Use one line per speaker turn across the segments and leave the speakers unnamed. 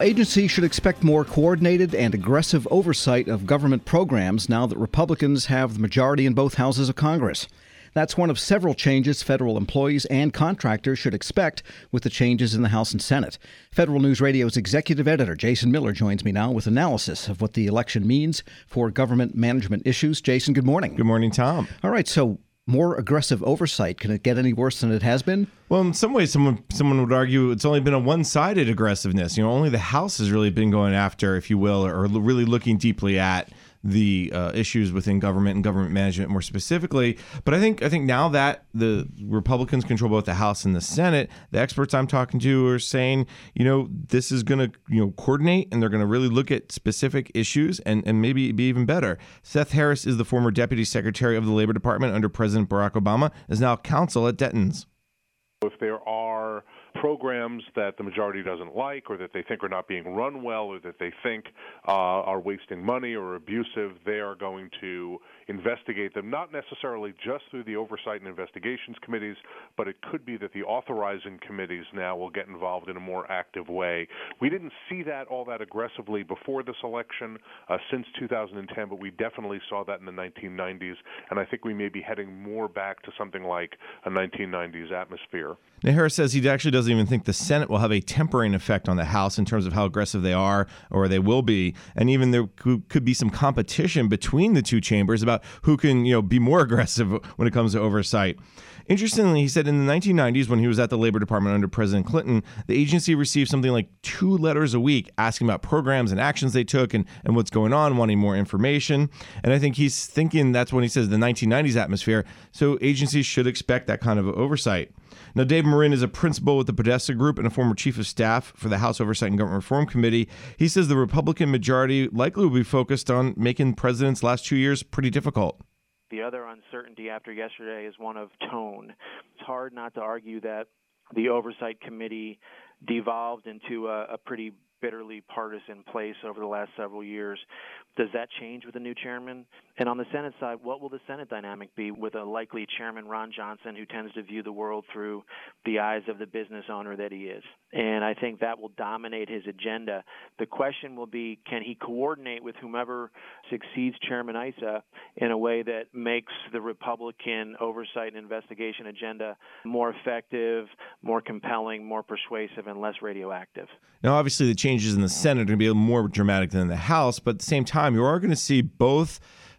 Agencies should expect more coordinated and aggressive oversight of government programs now that Republicans have the majority in both houses of Congress. That's one of several changes federal employees and contractors should expect with the changes in the House and Senate. Federal News Radio's executive editor, Jason Miller, joins me now with analysis of what the election means for government management issues. Jason, good morning.
Good morning, Tom.
All right, so more aggressive oversight. Can it get any worse than it has been?
Well, in some ways, someone would argue it's only been a one-sided aggressiveness. Only the House has really been going after, if you will, or really looking deeply at the issues within government and government management more specifically. But I think now that the Republicans control both the House and the Senate, the experts I'm talking to are saying, this is going to coordinate, and they're going to really look at specific issues and maybe be even better. Seth Harris is the former Deputy Secretary of the Labor Department under President Barack Obama, is now counsel at Dentons.
If there are programs that the majority doesn't like, or that they think are not being run well, or that they think are wasting money or abusive, they are going to investigate them, not necessarily just through the Oversight and Investigations Committees, but it could be that the authorizing committees now will get involved in a more active way. We didn't see that all that aggressively before this election since 2010, but we definitely saw that in the 1990s, and I think we may be heading more back to something like a 1990s atmosphere.
Now, Harris says he actually doesn't even think the Senate will have a tempering effect on the House in terms of how aggressive they are or they will be. And even there could be some competition between the two chambers about who can be more aggressive when it comes to oversight. Interestingly, he said in the 1990s, when he was at the Labor Department under President Clinton, the agency received something like 2 letters a week asking about programs and actions they took and what's going on, wanting more information. And I think he's thinking that's when he says the 1990s atmosphere. So agencies should expect that kind of oversight. Now, Dave Marin is a principal with the Podesta Group and a former chief of staff for the House Oversight and Government Reform Committee. He says the Republican majority likely will be focused on making the president's last 2 years pretty difficult.
The other uncertainty after yesterday is one of tone. It's hard not to argue that the Oversight Committee devolved into a pretty bitterly partisan place over the last several years. Does that change with the new chairman? And on the Senate side, what will the Senate dynamic be with a likely chairman, Ron Johnson, who tends to view the world through the eyes of the business owner that he is? And I think that will dominate his agenda. The question will be, can he coordinate with whomever succeeds Chairman Issa in a way that makes the Republican oversight and investigation agenda more effective, more compelling, more persuasive, and less radioactive?
Now, obviously, the changes in the Senate are going to be more dramatic than in the House, but at the same time, you are going to see both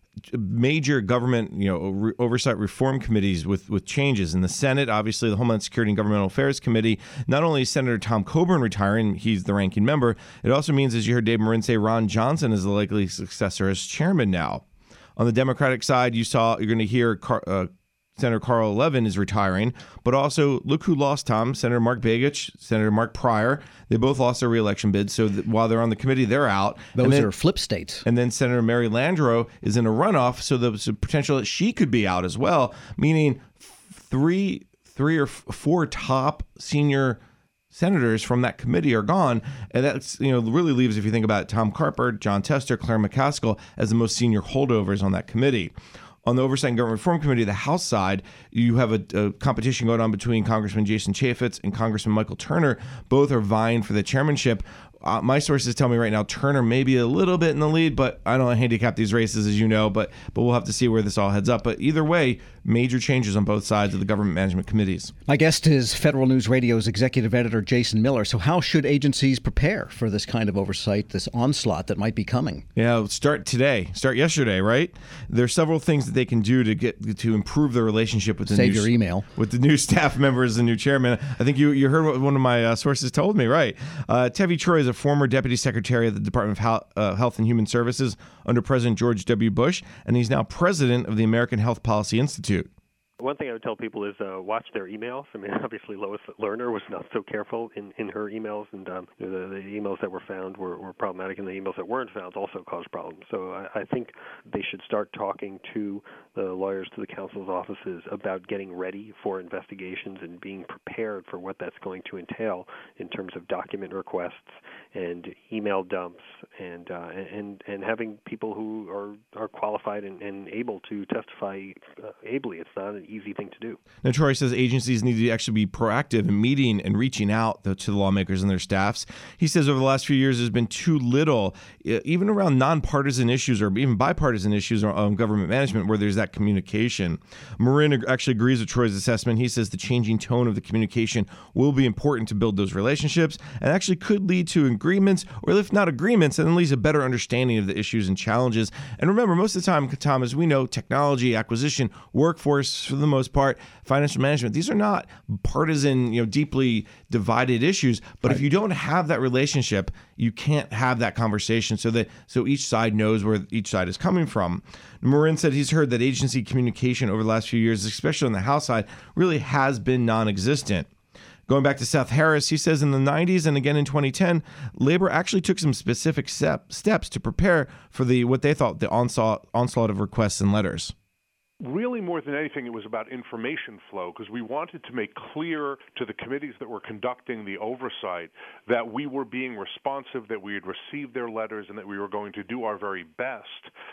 major government, oversight reform committees with changes. In the Senate, obviously, the Homeland Security and Governmental Affairs Committee, not only is Senator Tom Coburn retiring, he's the ranking member, it also means, as you heard Dave Marin say, Ron Johnson is the likely successor as chairman now. On the Democratic side, you're going to hear Senator Carl Levin is retiring, but also look who lost, Tom, Senator Mark Begich, Senator Mark Pryor. They both lost their reelection bids, so while they're on the committee, they're out.
Those are flip states.
And then Senator Mary Landrieu is in a runoff, so there's a potential that she could be out as well, meaning three or four top senior senators from that committee are gone, and that's really leaves, if you think about it, Tom Carper, John Tester, Claire McCaskill as the most senior holdovers on that committee. On the Oversight and Government Reform Committee, the House side, you have a competition going on between Congressman Jason Chaffetz and Congressman Michael Turner. Both are vying for the chairmanship. My sources tell me right now Turner may be a little bit in the lead, but I don't handicap these races, as you know, but we'll have to see where this all heads up. But either way, major changes on both sides of the government management committees.
My guest is Federal News Radio's executive editor, Jason Miller. So how should agencies prepare for this kind of oversight, this onslaught that might be coming?
Yeah, start yesterday, right? There are several things that they can do to improve their relationship with
Save your email.
With the new staff members, the new chairman. I think you heard what one of my sources told me, right? Tevi Troy is a former deputy secretary of the Department of Health and Human Services under President George W. Bush, and he's now president of the American Health Policy Institute.
One thing I would tell people is watch their emails. I mean, obviously Lois Lerner was not so careful in her emails, and the emails that were found were problematic, and the emails that weren't found also caused problems. So I think they should start talking to the lawyers, to the counsel's offices about getting ready for investigations and being prepared for what that's going to entail in terms of document requests and email dumps and having people who are qualified and able to testify ably. It's not an easy thing to do.
Now, Troy says agencies need to actually be proactive in meeting and reaching out to the lawmakers and their staffs. He says over the last few years, there's been too little, even around nonpartisan issues or even bipartisan issues on government management, where there's that communication. Marin actually agrees with Troy's assessment. He says the changing tone of the communication will be important to build those relationships and actually could lead to agreements, or if not agreements, then at least a better understanding of the issues and challenges. And remember, most of the time, Tom, as we know, technology, acquisition, workforce, for the most part, financial management, these are not partisan, deeply divided issues. But if you don't have that relationship, you can't have that conversation so each side knows where each side is coming from. Marin said he's heard that agency communication over the last few years, especially on the House side, really has been non-existent. Going back to Seth Harris, he says in the 90s and again in 2010, labor actually took some specific steps to prepare for what they thought the onslaught of requests and letters.
Really, more than anything, it was about information flow, because we wanted to make clear to the committees that were conducting the oversight that we were being responsive, that we had received their letters, and that we were going to do our very best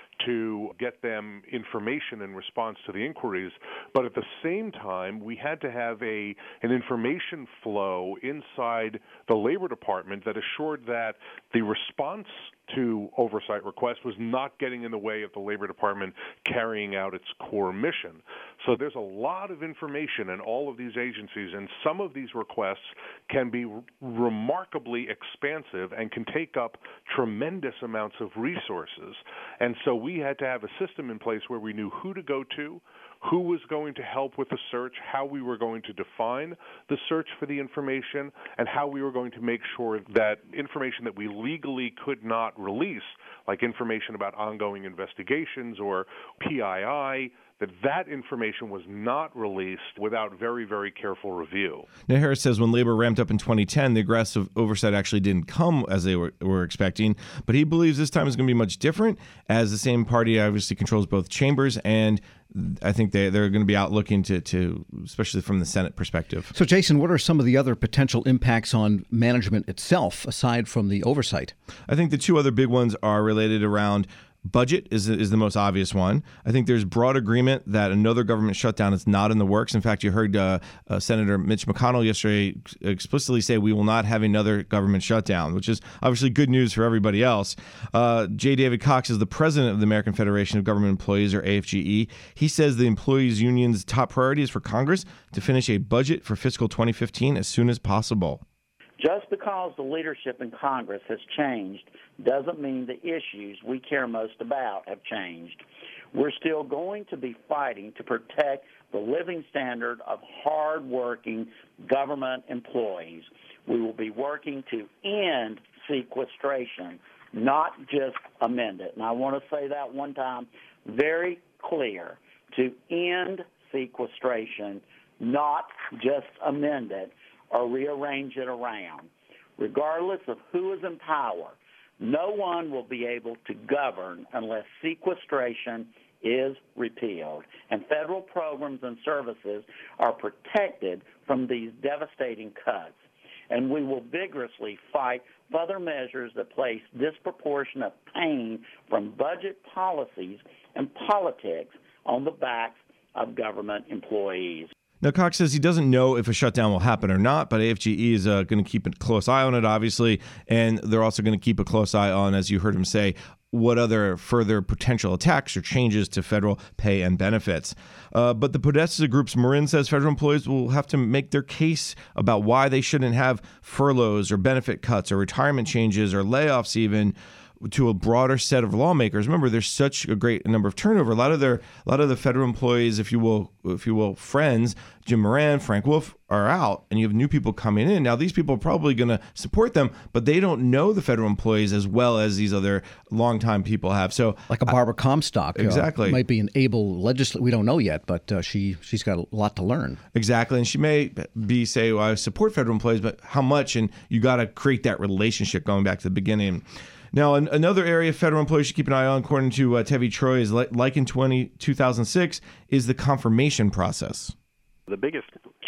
to get them information in response to the inquiries. But at the same time, we had to have an information flow inside the Labor Department that assured that the response to oversight requests was not getting in the way of the Labor Department carrying out its core mission. So there's a lot of information in all of these agencies, and some of these requests can be remarkably expansive and can take up tremendous amounts of resources. And so we had to have a system in place where we knew who to go to, who was going to help with the search, how we were going to define the search for the information, and how we were going to make sure that information that we legally could not release, like information about ongoing investigations or PII, that information was not released without very, very careful review.
Now, Harris says when labor ramped up in 2010, the aggressive oversight actually didn't come as they were expecting, but he believes this time is going to be much different, as the same party obviously controls both chambers, and I think they're going to be out looking to especially from the Senate perspective.
So, Jason, what are some of the other potential impacts on management itself, aside from the oversight?
I think the two other big ones are related around budget is the most obvious one. I think there's broad agreement that another government shutdown is not in the works. In fact, you heard Senator Mitch McConnell yesterday explicitly say we will not have another government shutdown, which is obviously good news for everybody else. J. David Cox is the president of the American Federation of Government Employees, or AFGE. He says the employees union's top priority is for Congress to finish a budget for fiscal 2015 as soon as possible.
Just because the leadership in Congress has changed doesn't mean the issues we care most about have changed. We're still going to be fighting to protect the living standard of hard-working government employees. We will be working to end sequestration, not just amend it. And I want to say that one time very clear, to end sequestration, not just amend it or rearrange it around. Regardless of who is in power, no one will be able to govern unless sequestration is repealed, and federal programs and services are protected from these devastating cuts. And we will vigorously fight further measures that place disproportionate pain from budget policies and politics on the backs of government employees.
Now, Cox says he doesn't know if a shutdown will happen or not, but AFGE is going to keep a close eye on it, obviously, and they're also going to keep a close eye on, as you heard him say, what other further potential attacks or changes to federal pay and benefits. But the Podesta Group's Marin says federal employees will have to make their case about why they shouldn't have furloughs or benefit cuts or retirement changes or layoffs even, to a broader set of lawmakers. Remember, there's such a great number of turnover. A lot of the federal employees, if you will, friends, Jim Moran, Frank Wolf, are out, and you have new people coming in. Now, these people are probably going to support them, but they don't know the federal employees as well as these other longtime people have. So,
like a Barbara Comstock,
exactly,
might be an able legislator. We don't know yet, but she's got a lot to learn.
Exactly, and she may say, "Well, I support federal employees, but how much?" And you got to create that relationship going back to the beginning. Now, another area federal employees should keep an eye on, according to Tevi Troy, is like in 2006, is the confirmation process.
The biggest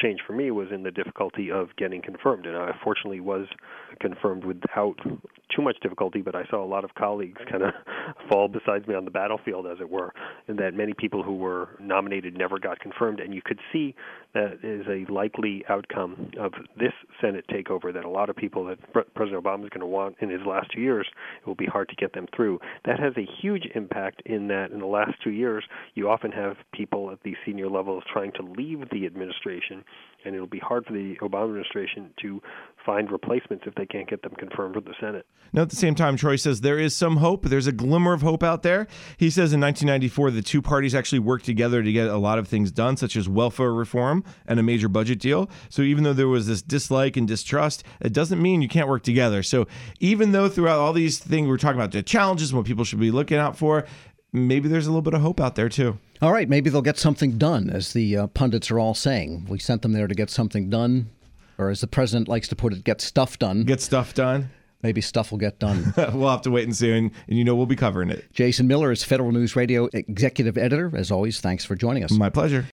change for me was in the difficulty of getting confirmed. And I fortunately was confirmed without too much difficulty, but I saw a lot of colleagues kind of fall beside me on the battlefield, as it were, and that many people who were nominated never got confirmed. And you could see that is a likely outcome of this Senate takeover, that a lot of people that President Obama is going to want in his last 2 years, it will be hard to get them through. That has a huge impact in that in the last 2 years, you often have people at these senior levels trying to leave the administration, and it'll be hard for the Obama administration to find replacements if they can't get them confirmed with the Senate.
Now, at the same time, Troy says there is some hope. There's a glimmer of hope out there. He says in 1994, the two parties actually worked together to get a lot of things done, such as welfare reform and a major budget deal. So even though there was this dislike and distrust, it doesn't mean you can't work together. So even though throughout all these things we're talking about the challenges and what people should be looking out for, maybe there's a little bit of hope out there too.
All right, maybe they'll get something done, as the pundits are all saying. We sent them there to get something done, or as the president likes to put it, get stuff done.
Get stuff done.
Maybe stuff will get done.
We'll have to wait and see, and we'll be covering it.
Jason Miller is Federal News Radio Executive Editor. As always, thanks for joining us.
My pleasure.